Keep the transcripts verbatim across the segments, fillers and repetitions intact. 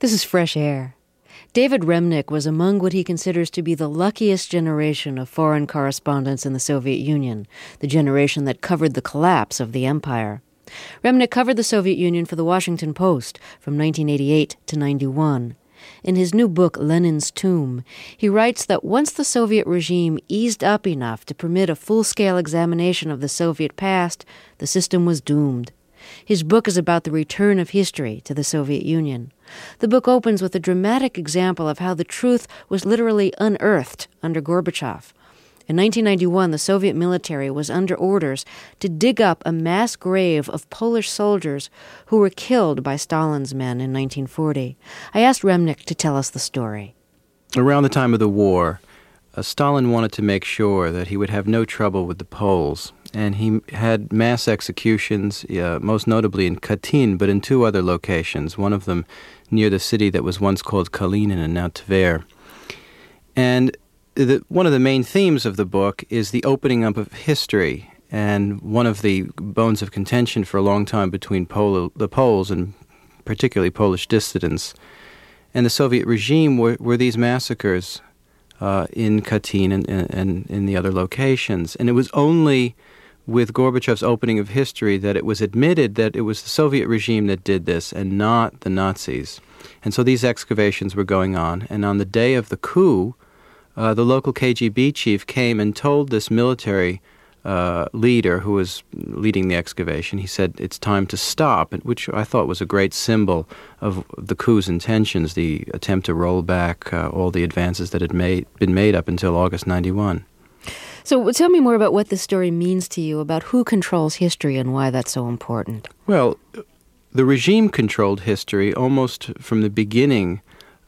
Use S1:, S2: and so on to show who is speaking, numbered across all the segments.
S1: This is Fresh Air. David Remnick was among what he considers to be the luckiest generation of foreign correspondents in the Soviet Union, the generation that covered the collapse of the empire. Remnick covered the Soviet Union for the Washington Post from nineteen eighty-eight to ninety-one. In his new book, Lenin's Tomb, he writes that once the Soviet regime eased up enough to permit a full-scale examination of the Soviet past, the system was doomed. His book is about the return of history to the Soviet Union. The book opens with a dramatic example of how the truth was literally unearthed under Gorbachev. In nineteen ninety-one, the Soviet military was under orders to dig up a mass grave of Polish soldiers who were killed by Stalin's men in nineteen forty. I asked Remnick to tell us the story.
S2: Around the time of the war, uh, Stalin wanted to make sure that he would have no trouble with the Poles, and he had mass executions, uh, most notably in Katyn, but in two other locations, one of them near the city that was once called Kalinin and now Tver. And The, one of the main themes of the book is the opening up of history, and one of the bones of contention for a long time between Pol- the Poles and particularly Polish dissidents and the Soviet regime were, were these massacres uh, in Katyn and, and, and in the other locations. And it was only with Gorbachev's opening of history that it was admitted that it was the Soviet regime that did this and not the Nazis. And so these excavations were going on, and on the day of the coup, Uh, the local K G B chief came and told this military uh, leader who was leading the excavation, he said, it's time to stop, which I thought was a great symbol of the coup's intentions, the attempt to roll back uh, all the advances that had made, been made up until August ninety-one.
S1: So tell me more about what this story means to you, about who controls history and why that's so important.
S2: Well, the regime controlled history almost from the beginning.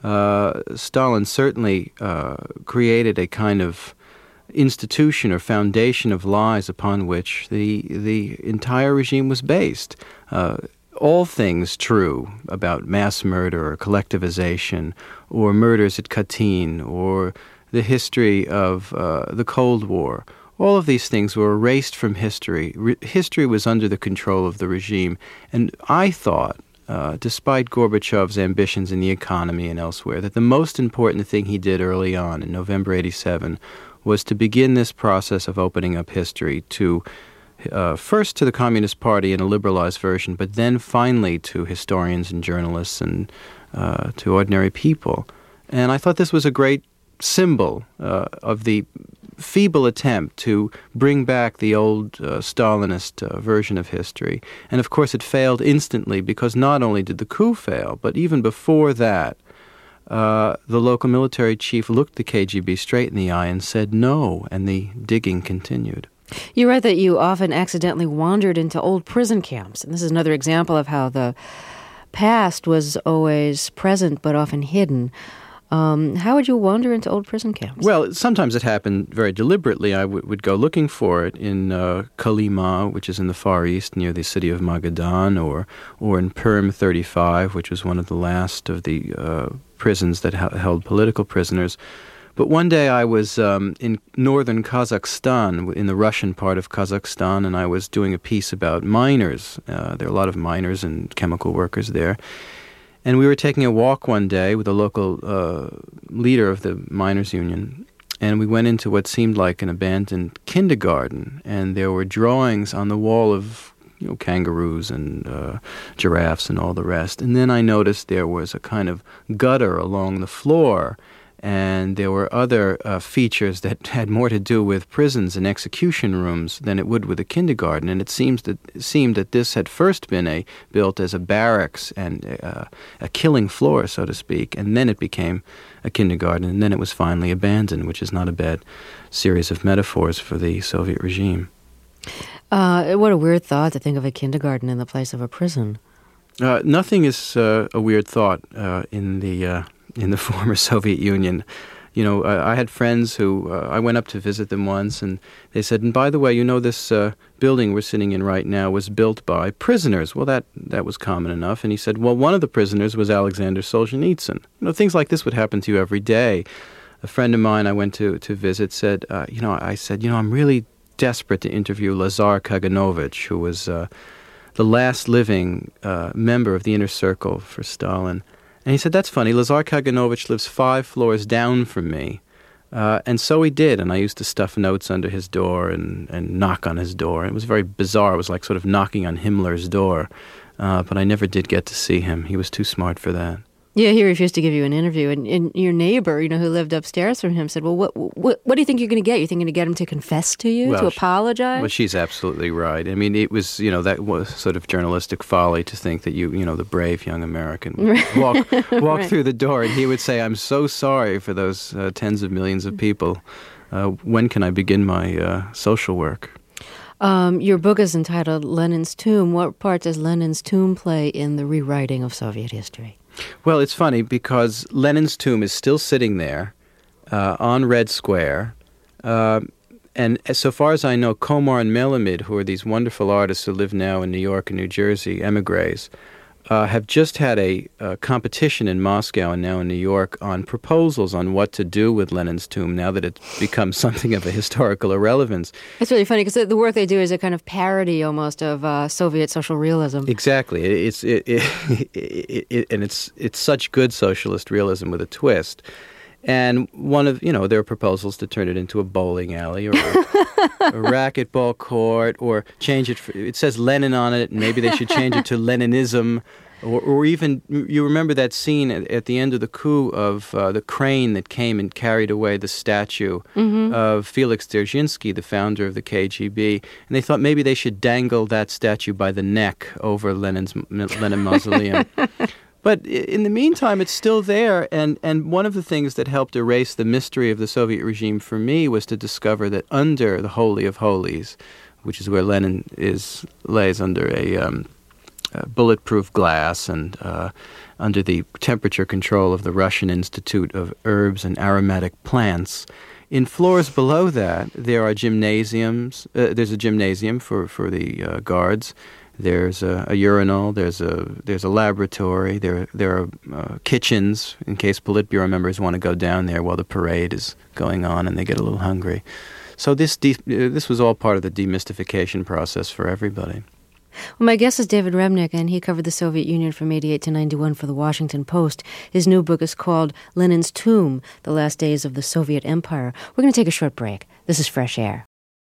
S2: Uh, Stalin certainly uh, created a kind of institution or foundation of lies upon which the the entire regime was based. Uh, all things true about mass murder or collectivization or murders at Katyn or the history of uh, the Cold War, all of these things were erased from history. Re- history was under the control of the regime. And I thought, Uh, despite Gorbachev's ambitions in the economy and elsewhere, that the most important thing he did early on in November eighty-seven was to begin this process of opening up history to, uh, first to the Communist Party in a liberalized version, but then finally to historians and journalists and uh, to ordinary people. And I thought this was a great symbol uh, of the feeble attempt to bring back the old uh, Stalinist uh, version of history. And of course it failed instantly, because not only did the coup fail, but even before that, uh, the local military chief looked the K G B straight in the eye and said no, and the digging continued.
S1: You write that you often accidentally wandered into old prison camps, and this is another example of how the past was always present but often hidden. Um, how would you wander into old prison camps?
S2: Well, sometimes it happened very deliberately. I w- would go looking for it in uh, Kolyma, which is in the Far East near the city of Magadan, or or in Perm thirty-five, which was one of the last of the uh, prisons that ha- held political prisoners. But one day I was um, in northern Kazakhstan, in the Russian part of Kazakhstan, and I was doing a piece about miners. Uh, there are a lot of miners and chemical workers there. And we were taking a walk one day with a local uh, leader of the miners' union, and we went into what seemed like an abandoned kindergarten, and there were drawings on the wall of, you know, kangaroos and uh, giraffes and all the rest. And then I noticed there was a kind of gutter along the floor, and there were other uh, features that had more to do with prisons and execution rooms than it would with a kindergarten. And it seems that it seemed that this had first been a built as a barracks and uh, a killing floor, so to speak, and then it became a kindergarten, and then it was finally abandoned, which is not a bad series of metaphors for the Soviet regime.
S1: Uh, what a weird thought to think of a kindergarten in the place of a prison.
S2: Uh, nothing is uh, a weird thought uh, in the uh, in the former Soviet Union. You know, uh, I had friends who, uh, I went up to visit them once, and they said, and by the way, you know, this uh, building we're sitting in right now was built by prisoners. Well, that, that was common enough. And he said, well, one of the prisoners was Alexander Solzhenitsyn. You know, things like this would happen to you every day. A friend of mine I went to, to visit said, uh, you know, I said, you know, I'm really desperate to interview Lazar Kaganovich, who was uh, the last living uh, member of the inner circle for Stalin. And he said, that's funny, Lazar Kaganovich lives five floors down from me. Uh, and so he did, and I used to stuff notes under his door and, and knock on his door. It was very bizarre. It was like sort of knocking on Himmler's door. Uh, but I never did get to see him. He was too smart for that.
S1: Yeah, he refused to give you an interview. And, and your neighbor, you know, who lived upstairs from him said, well, what what, what do you think you're going to get? You're thinking to get him to confess to you,
S2: well,
S1: to apologize?
S2: Well, she's absolutely right. I mean, it was, you know, that was sort of journalistic folly to think that you, you know, the brave young American would walk, walk
S1: right.
S2: through the door and he would say, I'm so sorry for those uh, tens of millions of people. Uh, when can I begin my uh, social work?
S1: Um, your book is entitled Lenin's Tomb. What part does Lenin's tomb play in the rewriting of Soviet history?
S2: Well, it's funny because Lenin's tomb is still sitting there uh, on Red Square. Uh, and as so far as I know, Komar and Melamid, who are these wonderful artists who live now in New York and New Jersey, emigres, uh, have just had a, a competition in Moscow and now in New York on proposals on what to do with Lenin's tomb now that it's become something of a historical irrelevance.
S1: It's really funny because the work they do is a kind of parody almost of uh, Soviet social realism.
S2: Exactly. It's it, it, it, it, and it's it's such good socialist realism with a twist. And one of, you know, there are proposals to turn it into a bowling alley or a, a racquetball court or change it. For, it says Lenin on it, and maybe they should change it to Leninism. Or, or even, you remember that scene at, at the end of the coup of uh, the crane that came and carried away the statue mm-hmm. of Felix Dzerzhinsky, the founder of the K G B. And they thought maybe they should dangle that statue by the neck over Lenin's Lenin Mausoleum. But in the meantime, it's still there, and, and one of the things that helped erase the mystery of the Soviet regime for me was to discover that under the Holy of Holies, which is where Lenin is lays under a, um, a bulletproof glass and uh, under the temperature control of the Russian Institute of Herbs and Aromatic Plants, in floors below that, there are gymnasiums. Uh, there's a gymnasium for, for the uh, guards. There's a, a urinal. There's a there's a laboratory. There there are uh, kitchens in case Politburo members want to go down there while the parade is going on and they get a little hungry. So this de- this was all part of the demystification process for everybody.
S1: Well, my guest is David Remnick, and he covered the Soviet Union from eighty-eight to ninety-one for the Washington Post. His new book is called Lenin's Tomb: The Last Days of the Soviet Empire. We're going to take a short break. This is Fresh Air.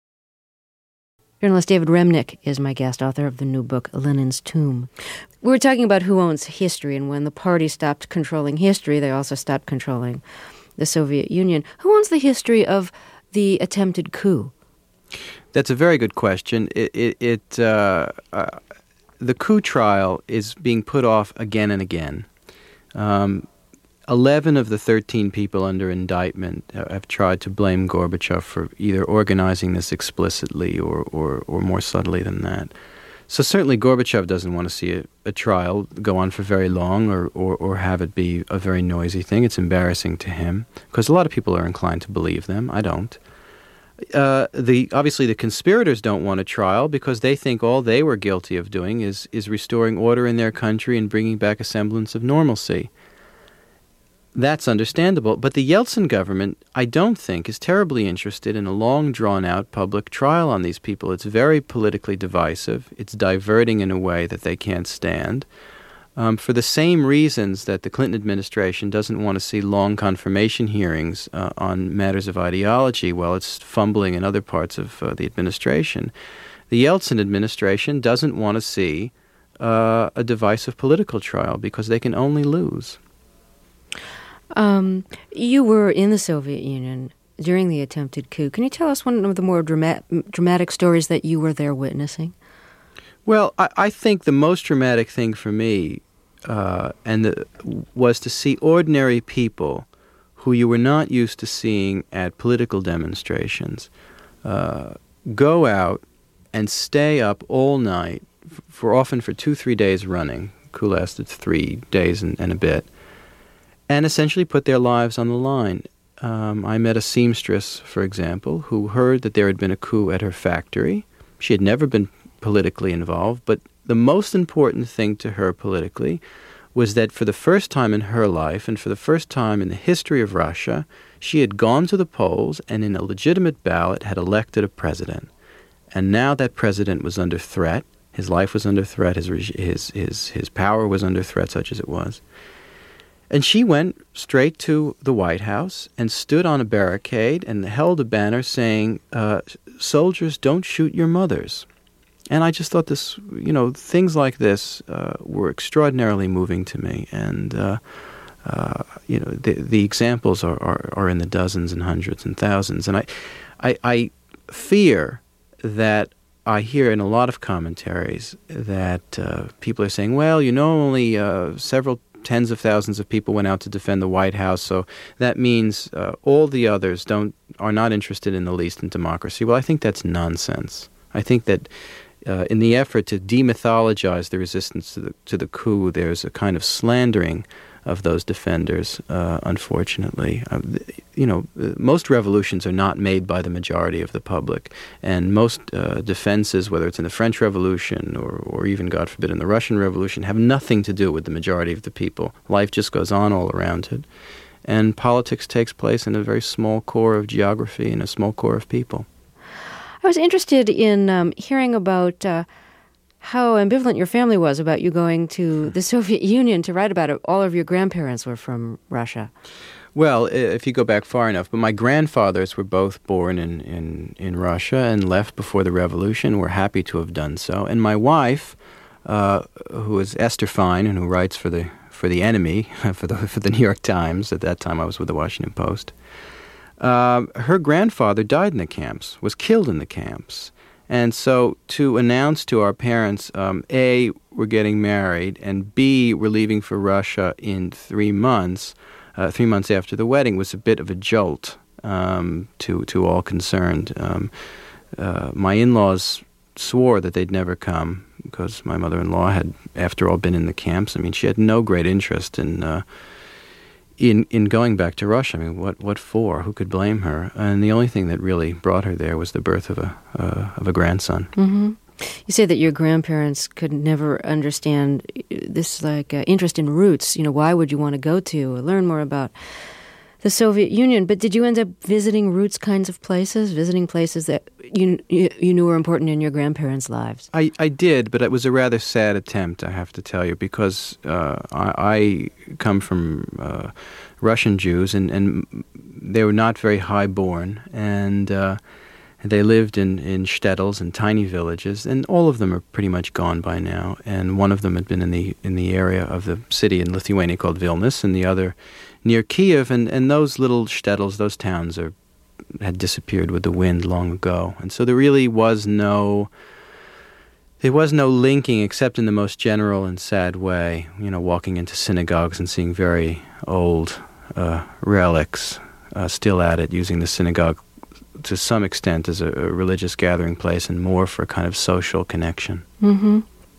S1: Journalist David Remnick is my guest, author of the new book, Lenin's Tomb. We were talking about who owns history, and when the party stopped controlling history, they also stopped controlling the Soviet Union. Who owns the history of the attempted coup?
S2: That's a very good question. It, it, it uh, uh, the coup trial is being put off again and again. Um, Eleven of the thirteen people under indictment have tried to blame Gorbachev for either organizing this explicitly or, or, or more subtly than that. So certainly Gorbachev doesn't want to see a, a trial go on for very long or, or, or have it be a very noisy thing. It's embarrassing to him because a lot of people are inclined to believe them. I don't. Uh, the obviously the conspirators don't want a trial because they think all they were guilty of doing is, is restoring order in their country and bringing back a semblance of normalcy. That's understandable, but the Yeltsin government, I don't think, is terribly interested in a long, drawn-out public trial on these people. It's very politically divisive. It's diverting in a way that they can't stand. Um, for the same reasons that the Clinton administration doesn't want to see long confirmation hearings uh, on matters of ideology while it's fumbling in other parts of uh, the administration, the Yeltsin administration doesn't want to see uh, a divisive political trial because they can only lose.
S1: Um, you were in the Soviet Union during the attempted coup. Can you tell us one of the more dramatic, dramatic stories that you were there witnessing?
S2: Well, I, I think the most dramatic thing for me uh, and the, was to see ordinary people who you were not used to seeing at political demonstrations uh, go out and stay up all night, for often for two, three days running. Coup lasted three days and, and a bit. And essentially put their lives on the line. Um, I met a seamstress, for example, who heard that there had been a coup at her factory. She had never been politically involved, but the most important thing to her politically was that for the first time in her life and for the first time in the history of Russia, she had gone to the polls and in a legitimate ballot had elected a president. And now that president was under threat. His life was under threat. His, his, his, his power was under threat, such as it was. And she went straight to the White House and stood on a barricade and held a banner saying, uh, soldiers, don't shoot your mothers. And I just thought this, you know, things like this uh, were extraordinarily moving to me. And, uh, uh, you know, the, the examples are, are, are in the dozens and hundreds and thousands. And I, I, I fear that I hear in a lot of commentaries that uh, people are saying, well, you know, only uh, several tens of thousands of people went out to defend the White House, so that means uh, all the others don't are not interested in the least in democracy. Well, I think that's nonsense. I think that uh, in the effort to demythologize the resistance to the, to the coup, there's a kind of slandering of those defenders, uh, unfortunately. Uh, you know, most revolutions are not made by the majority of the public, and most uh, defenses, whether it's in the French Revolution or, or even, God forbid, in the Russian Revolution, have nothing to do with the majority of the people. Life just goes on all around it, and politics takes place in a very small core of geography and a small core of people.
S1: I was interested in um, hearing about uh, how ambivalent your family was about you going to the Soviet Union to write about it. All of your grandparents were from Russia.
S2: Well, if you go back far enough, but my grandfathers were both born in, in, in Russia and left before the revolution, were happy to have done so. And my wife, uh, who is Esther Fine and who writes for the for the Enemy, for the for the New York Times, at that time I was with the Washington Post, uh, her grandfather died in the camps, was killed in the camps. And so to announce to our parents, um, A, we're getting married, and B, we're leaving for Russia in three months, uh, three months after the wedding, was a bit of a jolt um, to, to all concerned. Um, uh, my in-laws swore that they'd never come because my mother-in-law had, after all, been in the camps. I mean, she had no great interest in uh, in in going back to Russia. I mean, what what for? Who could blame her? And the only thing that really brought her there was the birth of a uh, of a grandson.
S1: Mm-hmm. You say that your grandparents could never understand this, like uh, interest in roots. You know, why would you want to go to or learn more about the Soviet Union? But did you end up visiting roots kinds of places, visiting places that you you, you knew were important in your grandparents' lives?
S2: I, I did, but it was a rather sad attempt, I have to tell you, because uh, I, I come from uh, Russian Jews, and, and they were not very high-born, and uh, they lived in, in shtetls and tiny villages, and all of them are pretty much gone by now. And one of them had been in the in the area of the city in Lithuania called Vilnius, and the other near Kiev, and, and those little shtetls, those towns, are had disappeared with the wind long ago. And so there really was no, there was no linking except in the most general and sad way, you know, walking into synagogues and seeing very old uh, relics uh, still at it, using the synagogue to some extent as a, a religious gathering place and more for a kind of social connection.
S1: Mm-hmm.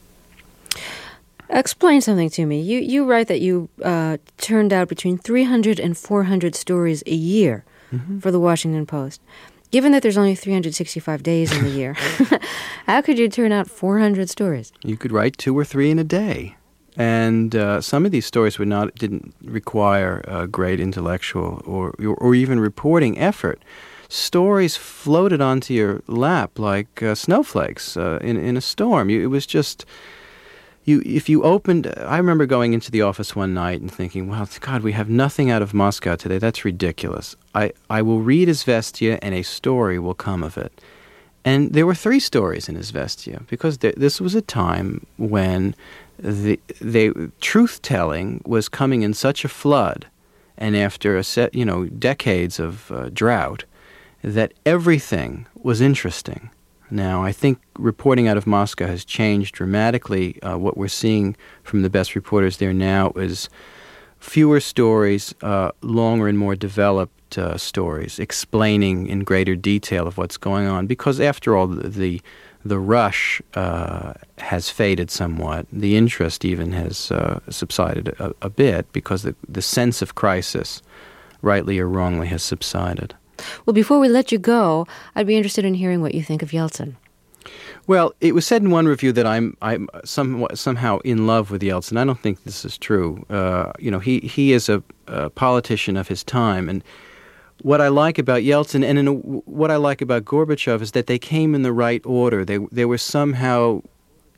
S1: Explain something to me. You you write that you uh, turned out between three hundred and four hundred stories a year mm-hmm. for the Washington Post. Given that there's only three hundred sixty-five days in the year, how could you turn out four hundred stories?
S2: You could write two or three in a day. And uh, some of these stories would not didn't require uh, great intellectual or, or or even reporting effort. Stories floated onto your lap like uh, snowflakes uh, in in a storm. You, it was just... You, if you opened, I remember going into the office one night and thinking, well, God, we have nothing out of Moscow today. That's ridiculous. I, I will read Izvestia and a story will come of it. And there were three stories in Izvestia because th- this was a time when the, the truth-telling was coming in such a flood, and after a set, you know, decades of uh, drought, that everything was interesting. Now, I think reporting out of Moscow has changed dramatically. Uh, what we're seeing from the best reporters there now is fewer stories, uh, longer and more developed uh, stories, explaining in greater detail of what's going on. Because after all, the the, the rush uh, has faded somewhat. The interest even has uh, subsided a, a bit because the, the sense of crisis, rightly or wrongly, has subsided.
S1: Well, before we let you go, I'd be interested in hearing what you think of Yeltsin.
S2: Well, it was said in one review that I'm I'm somewhat, somehow in love with Yeltsin. I don't think this is true. Uh, you know, he, he is a, a politician of his time, and what I like about Yeltsin and in a, what I like about Gorbachev is that they came in the right order. They they were somehow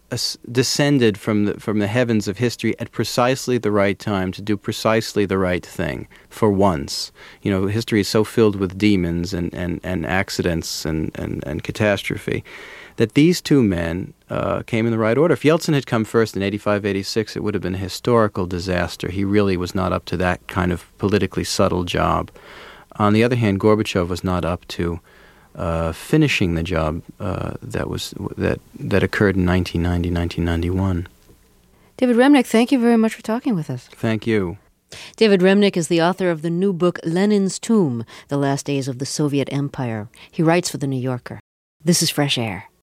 S2: as- descended from the, from the heavens of history at precisely the right time to do precisely the right thing for once. You know, history is so filled with demons and, and, and accidents and, and, and catastrophe that these two men uh, came in the right order. If Yeltsin had come first in eighty-five, eighty-six, it would have been a historical disaster. He really was not up to that kind of politically subtle job. On the other hand, Gorbachev was not up to uh, finishing the job uh, that was that that occurred in nineteen ninety, nineteen ninety-one.
S1: David Remnick, thank you very much for talking with us.
S2: Thank you.
S1: David Remnick is the author of the new book, Lenin's Tomb, The Last Days of the Soviet Empire. He writes for The New Yorker. This is Fresh Air.